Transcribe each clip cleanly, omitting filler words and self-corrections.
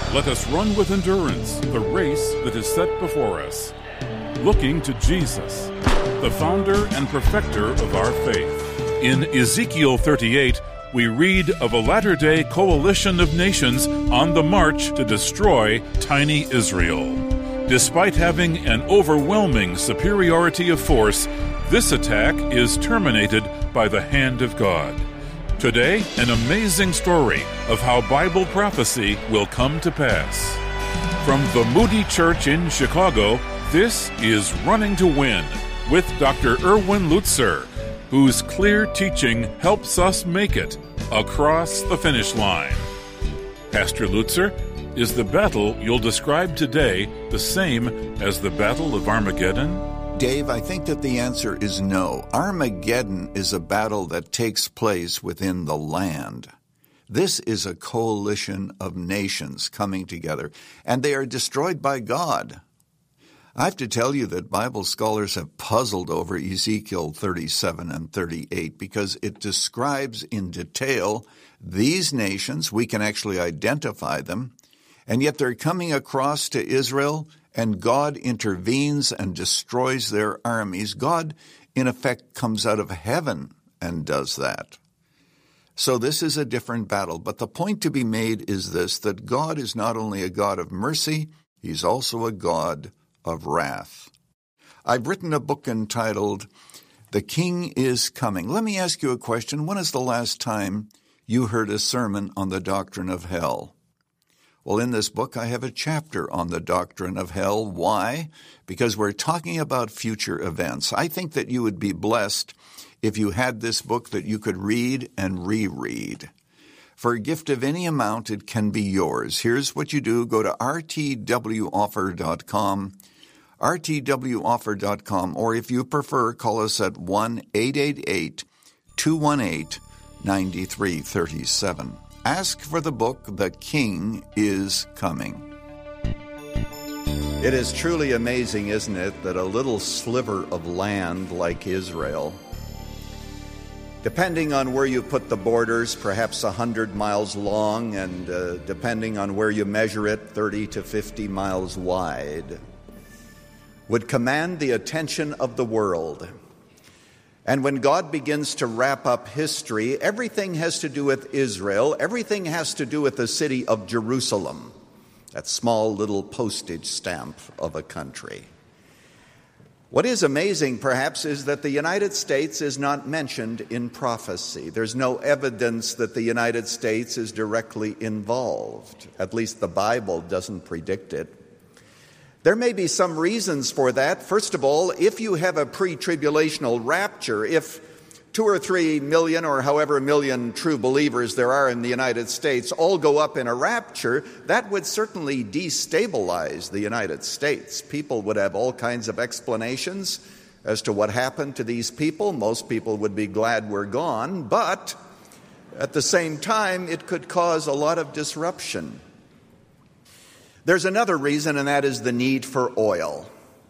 Let us run with endurance the race that is set before us, looking to Jesus, the founder and perfecter of our faith. In Ezekiel 38, we read of a latter-day coalition of nations on the march to destroy tiny Israel. Despite having an overwhelming superiority of force, this attack is terminated by the hand of God. Today, an amazing story of how Bible prophecy will come to pass. From the Moody Church in Chicago, this is Running to Win with Dr. Erwin Lutzer, whose clear teaching helps us make it across the finish line. Pastor Lutzer, is the battle you'll describe today the same as the Battle of Armageddon? Dave, I think that the answer is no. Armageddon is a battle that takes place within the land. This is a coalition of nations coming together, and they are destroyed by God. I have to tell you that Bible scholars have puzzled over Ezekiel 37 and 38 because it describes in detail these nations. We can actually identify them, and yet they're coming across to Israel, and God intervenes and destroys their armies. God, in effect, comes out of heaven and does that. So this is a different battle. But the point to be made is this, that God is not only a God of mercy, He's also a God of wrath. I've written a book entitled, The King is Coming. Let me ask you a question. When is the last time you heard a sermon on the doctrine of hell? Well, in this book, I have a chapter on the doctrine of hell. Why? Because we're talking about future events. I think that you would be blessed if you had this book that you could read and reread. For a gift of any amount, it can be yours. Here's what you do. Go to rtwoffer.com, rtwoffer.com, or if you prefer, call us at 1-888-218-9337. Ask for the book, The King is Coming. It is truly amazing, isn't it, that a little sliver of land like Israel, depending on where you put the borders, perhaps 100 miles long, and depending on where you measure it, 30 to 50 miles wide, would command the attention of the world. And when God begins to wrap up history, everything has to do with Israel. Everything has to do with the city of Jerusalem, that small little postage stamp of a country. What is amazing, perhaps, is that the United States is not mentioned in prophecy. There's no evidence that the United States is directly involved. At least the Bible doesn't predict it. There may be some reasons for that. First of all, if you have a pre-tribulational rapture, if 2 or 3 million or however million true believers there are in the United States all go up in a rapture, that would certainly destabilize the United States. People would have all kinds of explanations as to what happened to these people. Most people would be glad we're gone, but at the same time, it could cause a lot of disruption. There's another reason, and that is the need for oil.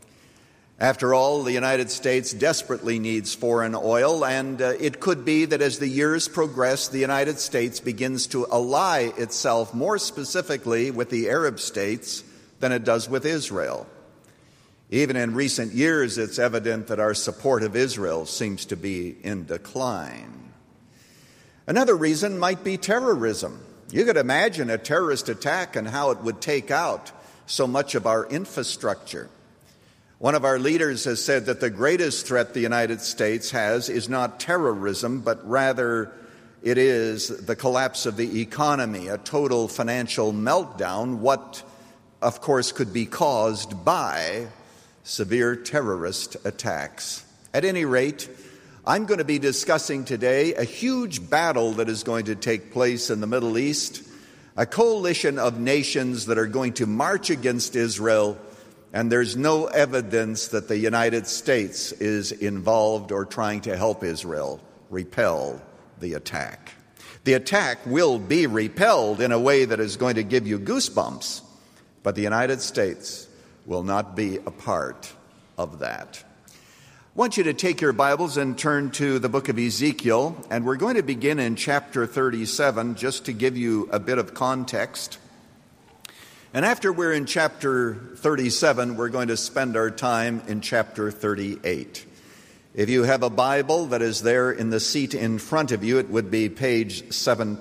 After all, the United States desperately needs foreign oil, and it could be that as the years progress, the United States begins to ally itself more specifically with the Arab states than it does with Israel. Even in recent years, it's evident that our support of Israel seems to be in decline. Another reason might be terrorism. You could imagine a terrorist attack and how it would take out so much of our infrastructure. One of our leaders has said that the greatest threat the United States has is not terrorism, but rather it is the collapse of the economy, a total financial meltdown, what, of course, could be caused by severe terrorist attacks. At any rate, I'm going to be discussing today a huge battle that is going to take place in the Middle East, a coalition of nations that are going to march against Israel, and there's no evidence that the United States is involved or trying to help Israel repel the attack. The attack will be repelled in a way that is going to give you goosebumps, but the United States will not be a part of that. I want you to take your Bibles and turn to the book of Ezekiel, and we're going to begin in chapter 37 just to give you a bit of context. And after we're in chapter 37, we're going to spend our time in chapter 38. If you have a Bible that is there in the seat in front of you, it would be page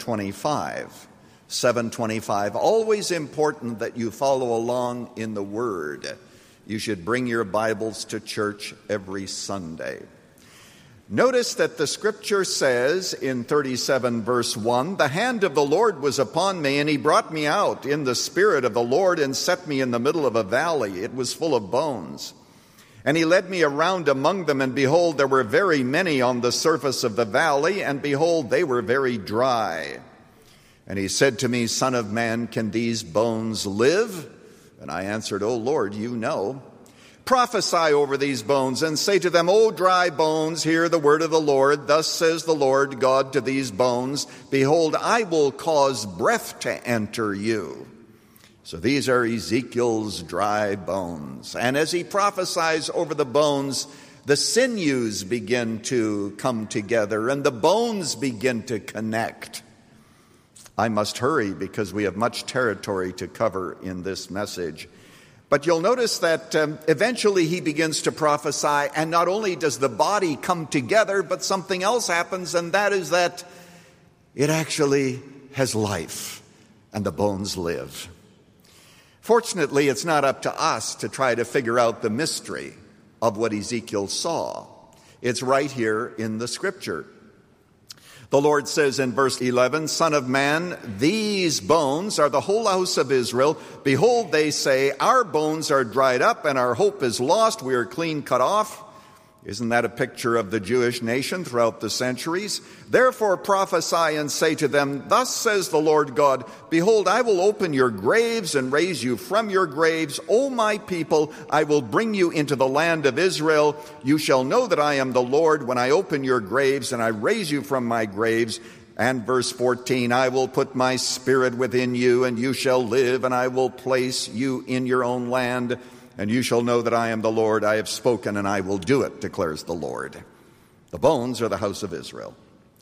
725. 725. Always important that you follow along in the Word. You should bring your Bibles to church every Sunday. Notice that the Scripture says in 37 verse 1, "The hand of the Lord was upon me, and he brought me out in the Spirit of the Lord and set me in the middle of a valley. It was full of bones. And he led me around among them, and behold, there were very many on the surface of the valley, and behold, they were very dry. And he said to me, Son of man, can these bones live? And I answered, O Lord, you know. Prophesy over these bones, and say to them, O dry bones, hear the word of the Lord. Thus says the Lord God to these bones, Behold, I will cause breath to enter you." So these are Ezekiel's dry bones. And as he prophesies over the bones, the sinews begin to come together, and the bones begin to connect. I must hurry because we have much territory to cover in this message. But you'll notice that eventually he begins to prophesy, and not only does the body come together, but something else happens, and that is that it actually has life, and the bones live. Fortunately, it's not up to us to try to figure out the mystery of what Ezekiel saw. It's right here in the Scripture. The Lord says in verse 11, Son of man, these bones are the whole house of Israel. Behold, they say, our bones are dried up and our hope is lost. We are clean cut off. Isn't that a picture of the Jewish nation throughout the centuries? Therefore prophesy and say to them, Thus says the Lord God, Behold, I will open your graves and raise you from your graves. O my people, I will bring you into the land of Israel. You shall know that I am the Lord when I open your graves and I raise you from my graves. And verse 14, I will put my spirit within you and you shall live, and I will place you in your own land. And you shall know that I am the Lord. I have spoken, and I will do it, declares the Lord. The bones are the house of Israel.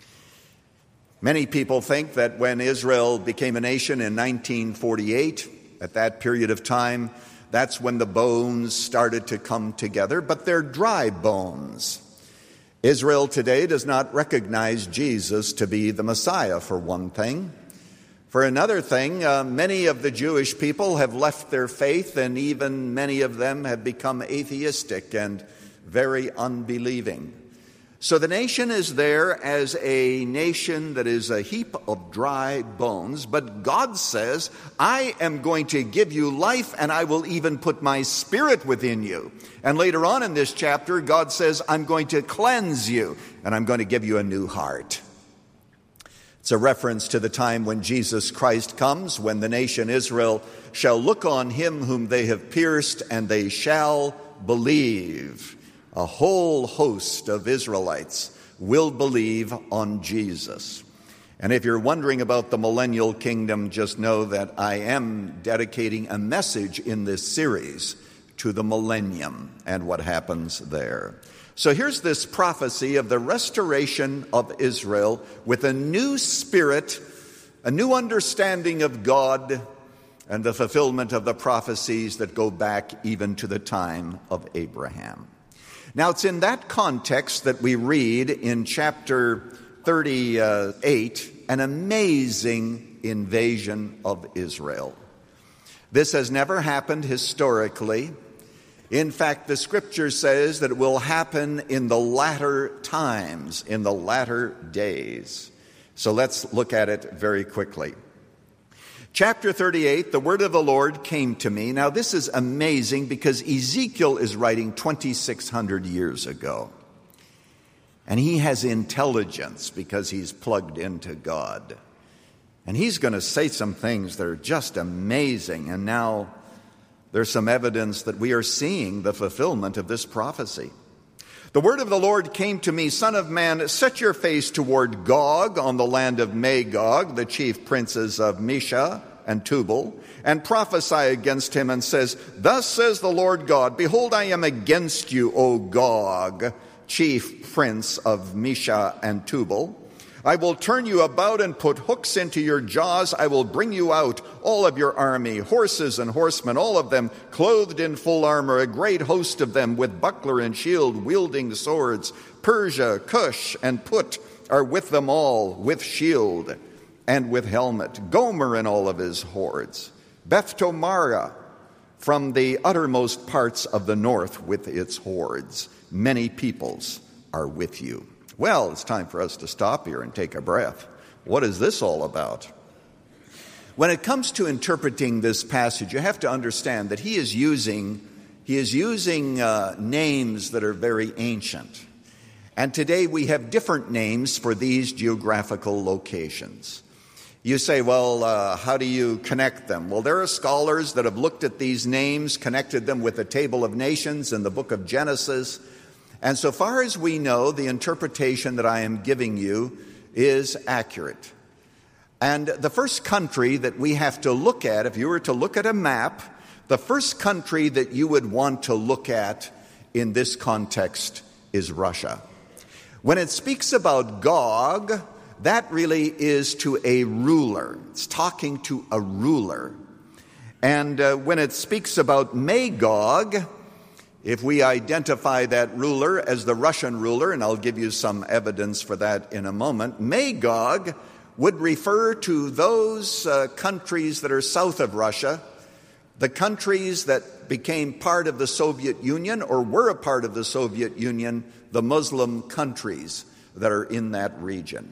Many people think that when Israel became a nation in 1948, at that period of time, that's when the bones started to come together, but they're dry bones. Israel today does not recognize Jesus to be the Messiah, for one thing. For another thing, many of the Jewish people have left their faith, and even many of them have become atheistic and very unbelieving. So the nation is there as a nation that is a heap of dry bones, but God says, I am going to give you life, and I will even put my spirit within you. And later on in this chapter, God says, I'm going to cleanse you, and I'm going to give you a new heart. It's a reference to the time when Jesus Christ comes, when the nation Israel shall look on him whom they have pierced, and they shall believe. A whole host of Israelites will believe on Jesus. And if you're wondering about the millennial kingdom, just know that I am dedicating a message in this series to the millennium and what happens there. So here's this prophecy of the restoration of Israel with a new spirit, a new understanding of God, and the fulfillment of the prophecies that go back even to the time of Abraham. Now, it's in that context that we read in chapter 38 an amazing invasion of Israel. This has never happened historically. In fact, the Scripture says that it will happen in the latter times, in the latter days. So let's look at it very quickly. Chapter 38, the word of the Lord came to me. Now this is amazing because Ezekiel is writing 2,600 years ago. And he has intelligence because he's plugged into God. And he's going to say some things that are just amazing. And now there's some evidence that we are seeing the fulfillment of this prophecy. The word of the Lord came to me, Son of man, set your face toward Gog on the land of Magog, the chief princes of Mesha and Tubal, and prophesy against him and says, Thus says the Lord God, Behold, I am against you, O Gog, chief prince of Mesha and Tubal. I will turn you about and put hooks into your jaws. I will bring you out, all of your army, horses and horsemen, all of them clothed in full armor, a great host of them with buckler and shield, wielding swords. Persia, Cush, and Put are with them all, with shield and with helmet. Gomer and all of his hordes. Beth Tomara from the uttermost parts of the north with its hordes. Many peoples are with you. Well, it's time for us to stop here and take a breath. What is this all about? When it comes to interpreting this passage, you have to understand that he is using names that are very ancient. And today we have different names for these geographical locations. You say, well, how do you connect them? Well, there are scholars that have looked at these names, connected them with the Table of Nations in the book of Genesis. And so far as we know, the interpretation that I am giving you is accurate. And the first country that we have to look at, if you were to look at a map, the first country that you would want to look at in this context is Russia. When it speaks about Gog, that really is to a ruler. It's talking to a ruler. And when it speaks about Magog, if we identify that ruler as the Russian ruler, and I'll give you some evidence for that in a moment, Magog would refer to those countries that are south of Russia, the countries that became part of the Soviet Union or were a part of the Soviet Union, the Muslim countries that are in that region.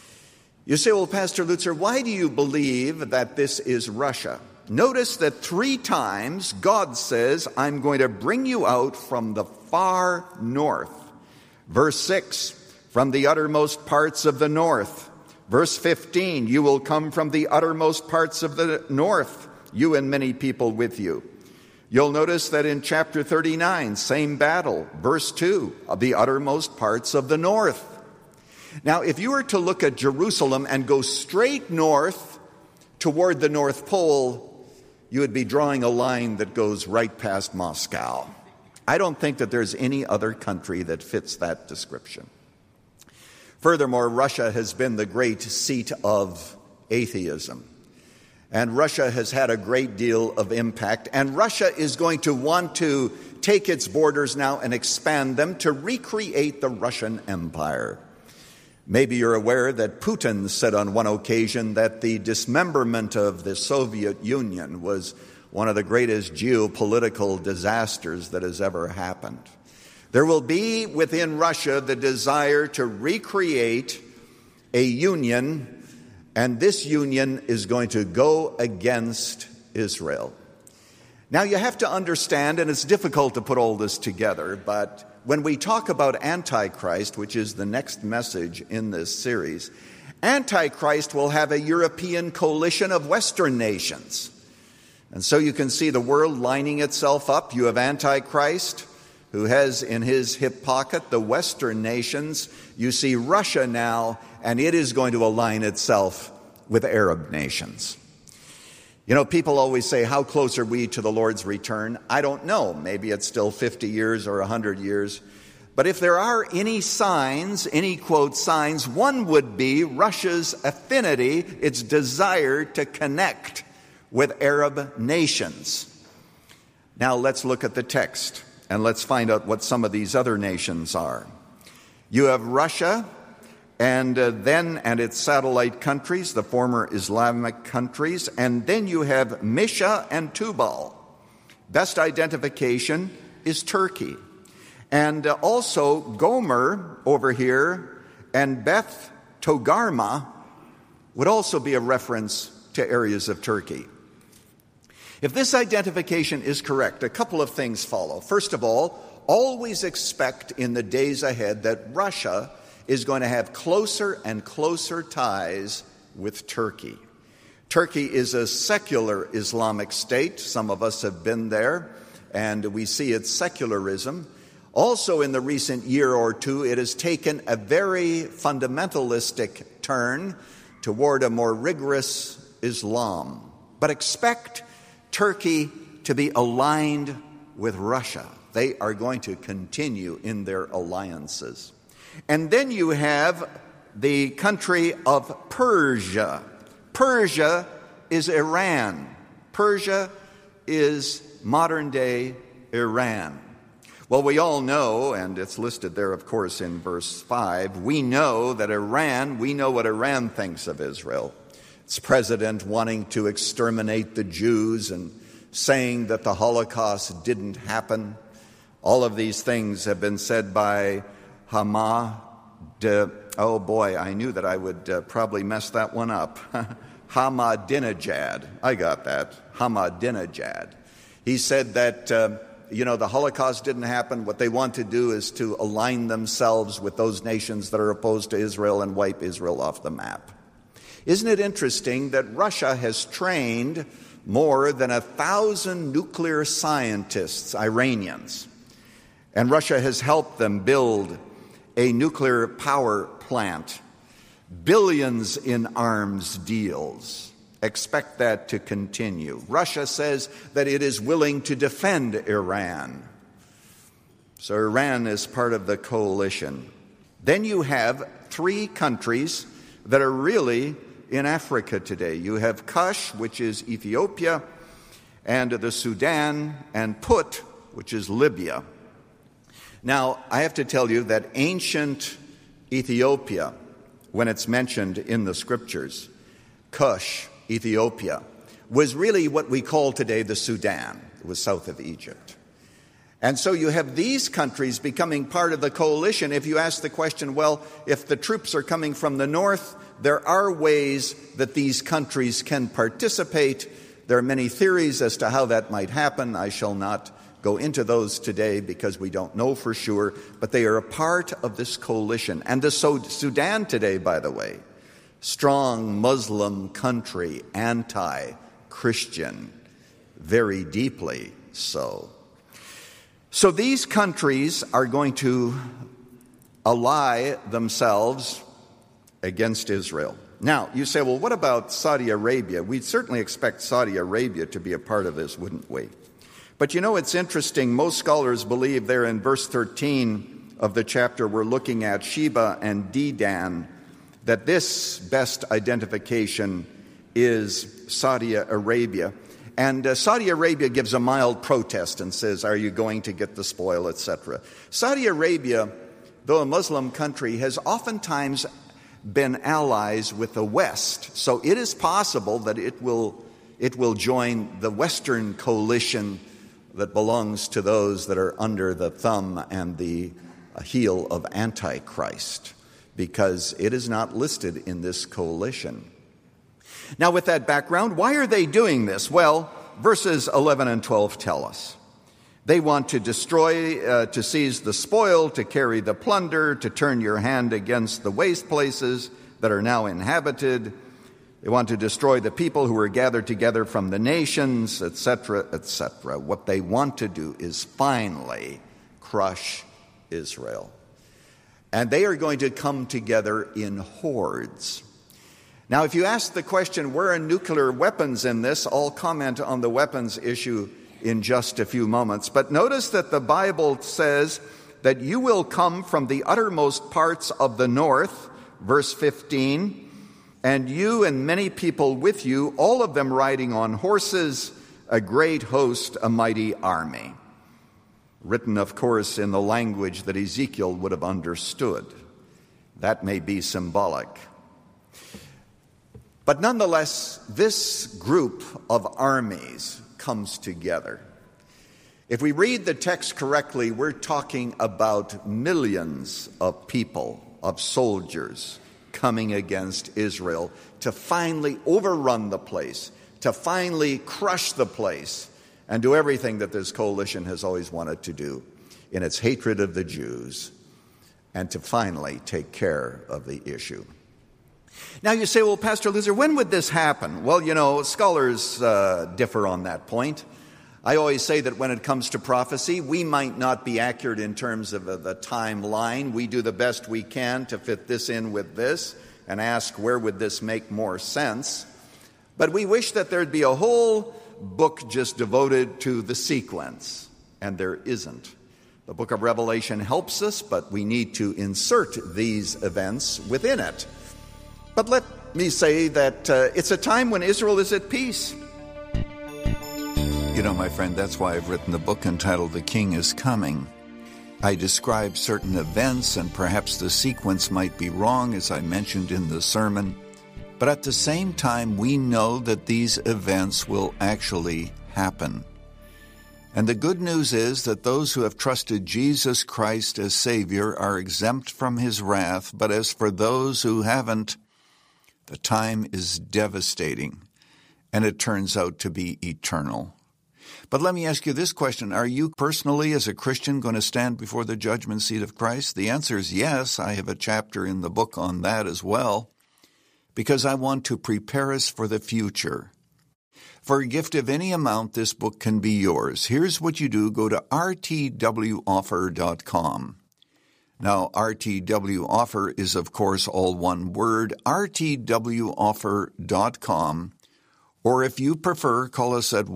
You say, well, Pastor Lutzer, why do you believe that this is Russia? Notice that 3 times God says, I'm going to bring you out from the far north. Verse 6, from the uttermost parts of the north. Verse 15, you will come from the uttermost parts of the north, you and many people with you. You'll notice that in chapter 39, same battle. Verse 2, of the uttermost parts of the north. Now, if you were to look at Jerusalem and go straight north toward the North Pole, you would be drawing a line that goes right past Moscow. I don't think that there's any other country that fits that description. Furthermore, Russia has been the great seat of atheism. And Russia has had a great deal of impact. And Russia is going to want to take its borders now and expand them to recreate the Russian Empire. Maybe you're aware that Putin said on one occasion that the dismemberment of the Soviet Union was one of the greatest geopolitical disasters that has ever happened. There will be within Russia the desire to recreate a union, and this union is going to go against Israel. Now you have to understand, and it's difficult to put all this together, but when we talk about Antichrist, which is the next message in this series, Antichrist will have a European coalition of Western nations. And so you can see the world lining itself up. You have Antichrist, who has in his hip pocket the Western nations. You see Russia now, and it is going to align itself with Arab nations. You know, people always say, how close are we to the Lord's return? I don't know. Maybe it's still 50 years or 100 years. But if there are any signs, any quote signs, one would be Russia's affinity, its desire to connect with Arab nations. Now let's look at the text and let's find out what some of these other nations are. You have Russia and its satellite countries, the former Islamic countries, and then you have Misha and Tubal. Best identification is Turkey. And also Gomer over here and Beth Togarmah would also be a reference to areas of Turkey. If this identification is correct, a couple of things follow. First of all, always expect in the days ahead that Russia is going to have closer and closer ties with Turkey. Turkey is a secular Islamic state. Some of us have been there, and we see its secularism. Also, in the recent year or two, it has taken a very fundamentalistic turn toward a more rigorous Islam. But expect Turkey to be aligned with Russia. They are going to continue in their alliances. And then you have the country of Persia. Persia is Iran. Persia is modern-day Iran. Well, we all know, and it's listed there, of course, in verse 5, we know what Iran thinks of Israel. Its president wanting to exterminate the Jews and saying that the Holocaust didn't happen. All of these things have been said by oh boy, I knew that I would probably mess that one up. Ahmadinejad. I got that. Ahmadinejad. He said that, the Holocaust didn't happen. What they want to do is to align themselves with those nations that are opposed to Israel and wipe Israel off the map. Isn't it interesting that Russia has trained more than 1,000 nuclear scientists, Iranians, and Russia has helped them build a nuclear power plant, billions in arms deals. Expect that to continue. Russia says that it is willing to defend Iran. So Iran is part of the coalition. Then you have 3 countries that are really in Africa today. You have Kush, which is Ethiopia, and the Sudan, and Put, which is Libya. Now, I have to tell you that ancient Ethiopia, when it's mentioned in the scriptures, Kush, Ethiopia, was really what we call today the Sudan. It was south of Egypt. And so you have these countries becoming part of the coalition. If you ask the question, well, if the troops are coming from the north, there are ways that these countries can participate. There are many theories as to how that might happen. I shall not go into those today because we don't know for sure, but they are a part of this coalition. And the Sudan today, by the way, strong Muslim country, anti-Christian, very deeply so. So these countries are going to ally themselves against Israel. Now, you say, well, what about Saudi Arabia? We'd certainly expect Saudi Arabia to be a part of this, wouldn't we? But it's interesting. Most scholars believe there in verse 13 of the chapter we're looking at, Sheba and Dedan, that this best identification is Saudi Arabia. And Saudi Arabia gives a mild protest and says, are you going to get the spoil, etc. Saudi Arabia, though a Muslim country, has oftentimes been allies with the West. So it is possible that it will join the Western coalition that belongs to those that are under the thumb and the heel of Antichrist, because it is not listed in this coalition. Now, with that background, why are they doing this? Well, verses 11 and 12 tell us. They want to destroy, to seize the spoil, to carry the plunder, to turn your hand against the waste places that are now inhabited. They want to destroy the people who are gathered together from the nations, etc., etc. What they want to do is finally crush Israel. And they are going to come together in hordes. Now, if you ask the question, where are nuclear weapons in this? I'll comment on the weapons issue in just a few moments. But notice that the Bible says that you will come from the uttermost parts of the north, verse 15, and you and many people with you, all of them riding on horses, a great host, a mighty army. Written, of course, in the language that Ezekiel would have understood. That may be symbolic. But nonetheless, this group of armies comes together. If we read the text correctly, we're talking about millions of people, of soldiers, coming against Israel to finally overrun the place, to finally crush the place, and do everything that this coalition has always wanted to do in its hatred of the Jews, and to finally take care of the issue. Now you say, well, Pastor Loser, when would this happen? Well, scholars differ on that point. I always say that when it comes to prophecy, we might not be accurate in terms of the timeline. We do the best we can to fit this in with this and ask where would this make more sense. But we wish that there'd be a whole book just devoted to the sequence, and there isn't. The book of Revelation helps us, but we need to insert these events within it. But let me say that it's a time when Israel is at peace. You know, my friend, that's why I've written the book entitled The King is Coming. I describe certain events, and perhaps the sequence might be wrong, as I mentioned in the sermon. But at the same time, we know that these events will actually happen. And the good news is that those who have trusted Jesus Christ as Savior are exempt from His wrath. But as for those who haven't, the time is devastating, and it turns out to be eternal. But let me ask you this question. Are you personally, as a Christian, going to stand before the judgment seat of Christ? The answer is yes. I have a chapter in the book on that as well, because I want to prepare us for the future. For a gift of any amount, this book can be yours. Here's what you do. Go to rtwoffer.com. Now, RTW Offer is, of course, all one word, rtwoffer.com. Or if you prefer, call us at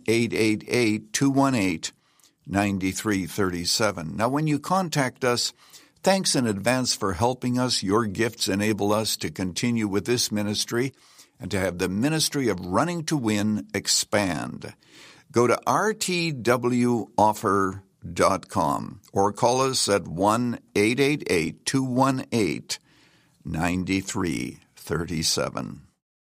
1-888-218-9337. Now, when you contact us, thanks in advance for helping us. Your gifts enable us to continue with this ministry and to have the ministry of Running to Win expand. Go to rtwoffer.com or call us at 1-888-218-9337.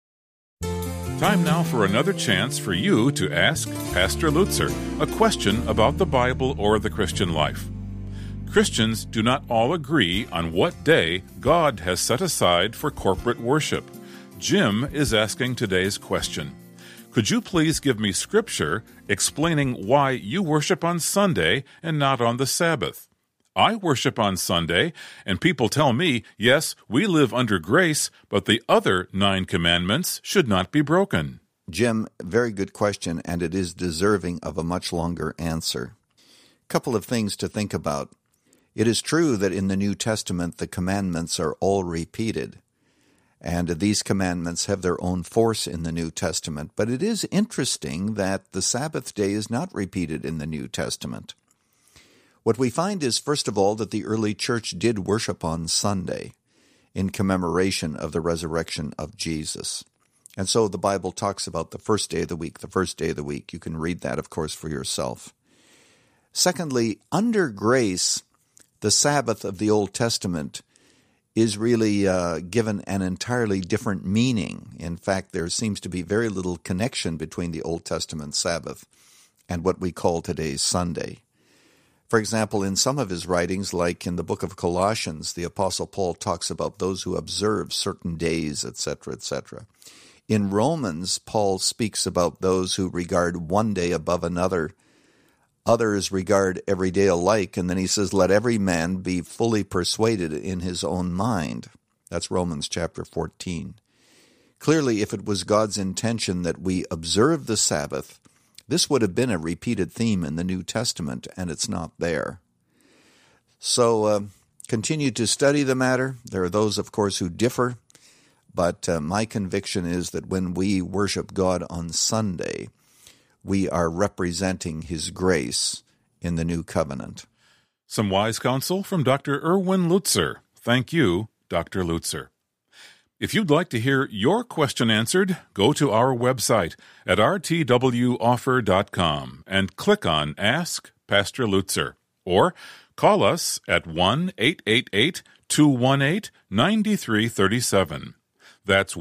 Time now for another chance for you to ask Pastor Lutzer a question about the Bible or the Christian life. Christians do not all agree on what day God has set aside for corporate worship. Jim is asking today's question. Could you please give me scripture explaining why you worship on Sunday and not on the Sabbath? I worship on Sunday, and people tell me, yes, we live under grace, but the other 9 commandments should not be broken. Jim, very good question, and it is deserving of a much longer answer. Couple of things to think about. It is true that in the New Testament the commandments are all repeated, and these commandments have their own force in the New Testament. But it is interesting that the Sabbath day is not repeated in the New Testament. What we find is, first of all, that the early church did worship on Sunday in commemoration of the resurrection of Jesus. And so the Bible talks about the first day of the week, the first day of the week. You can read that, of course, for yourself. Secondly, under grace, the Sabbath of the Old Testament is really given an entirely different meaning. In fact, there seems to be very little connection between the Old Testament Sabbath and what we call today's Sunday. For example, in some of his writings, like in the book of Colossians, the Apostle Paul talks about those who observe certain days, etc., etc. In Romans, Paul speaks about those who regard one day above another. Others regard every day alike, and then he says, let every man be fully persuaded in his own mind. That's Romans chapter 14. Clearly, if it was God's intention that we observe the Sabbath, this would have been a repeated theme in the New Testament, and it's not there. So continue to study the matter. There are those, of course, who differ, but my conviction is that when we worship God on Sunday, we are representing His grace in the new covenant. Some wise counsel from Dr. Erwin Lutzer. Thank you, Dr. Lutzer. If you'd like to hear your question answered, go to our website at rtwoffer.com and click on Ask Pastor Lutzer, or call us at 1-888-218-9337. That's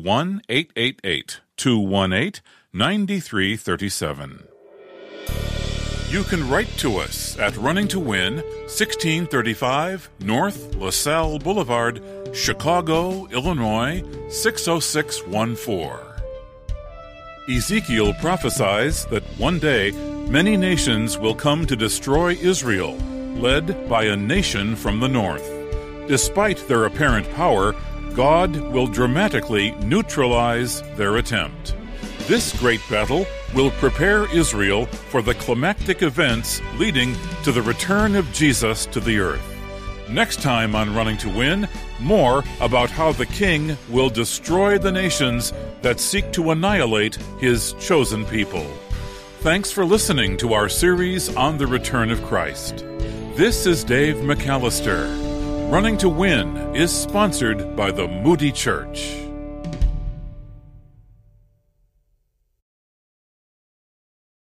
1-888-218-9337. You can write to us at Running to Win, 1635 North LaSalle Boulevard, Chicago, Illinois, 60614. Ezekiel prophesies that one day many nations will come to destroy Israel, led by a nation from the north. Despite their apparent power, God will dramatically neutralize their attempt. This great battle will prepare Israel for the climactic events leading to the return of Jesus to the earth. Next time on Running to Win, more about how the King will destroy the nations that seek to annihilate His chosen people. Thanks for listening to our series on the return of Christ. This is Dave McAllister. Running to Win is sponsored by the Moody Church.